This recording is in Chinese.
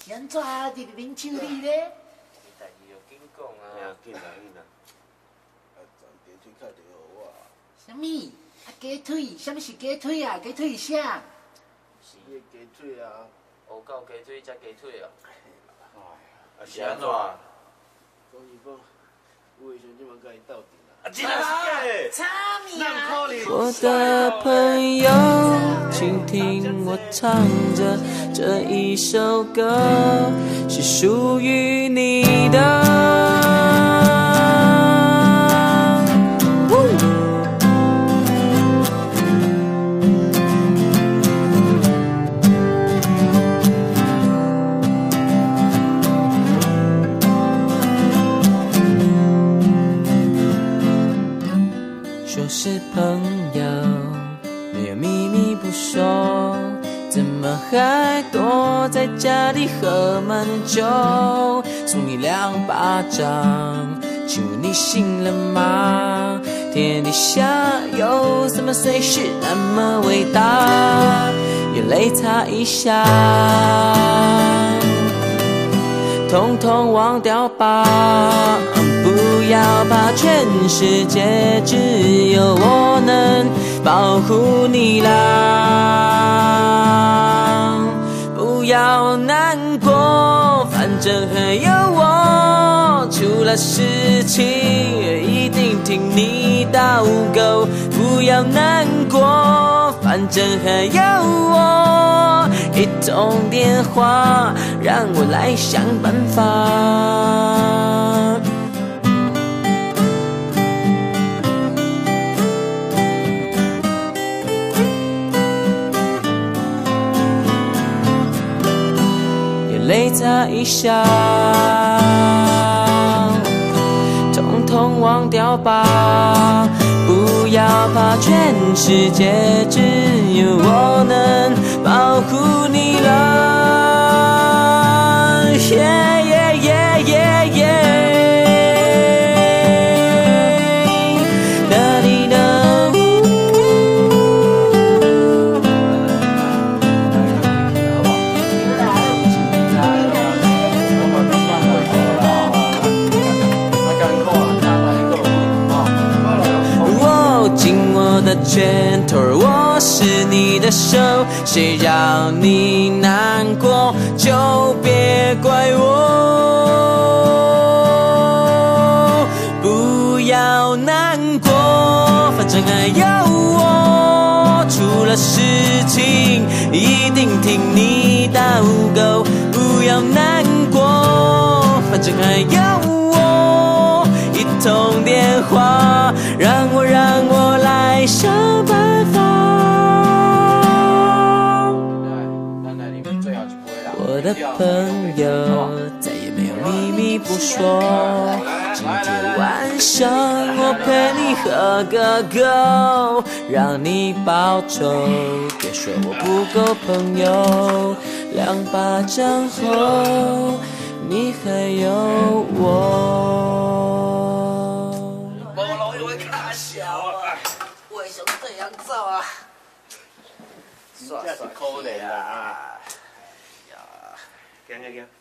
是安怎啊？伫啉酒里咧？ 代志要紧讲啊！ 紧啦！啊，暂时去较着我。 什么？啊，鸡腿？什么是鸡腿啊？鸡腿是啥？ 是个鸡腿啊！ 乌狗鸡腿才鸡腿哦。 啊是安怎？讲是讲，有诶时阵即马甲伊斗阵啦。啊，真是差米啊！ 我的朋友，请听我唱着这一首歌，是属于你的。说是朋友，没有秘密不说，怎么还躲在家里喝闷酒？送你2巴掌，请问你醒了吗？天底下有什么随时那么伟大？眼泪擦一下，统统忘掉吧。不要怕，全世界只有我能保护你啦。不要难过，反正还有我，出了事情一定替你倒钩。不要难过，反正还有我，一通电话让我来想办法。泪擦一下，统统忘掉吧。不要怕，全世界只有我能保护你了。的拳头，我是你的手，谁让你难过就别怪我。不要难过，反正还有我，出了事情一定替你倒钩。不要难过，反正还有我，一通电话让我来想办法。我的朋友再也没有秘密不说，今天晚上我陪你喝个够，让你报仇，别说我不够朋友。2巴掌后，你还有我。 无路用的卡小啊！ 为什么这样做啊？ 真是可怜啊！呀，行。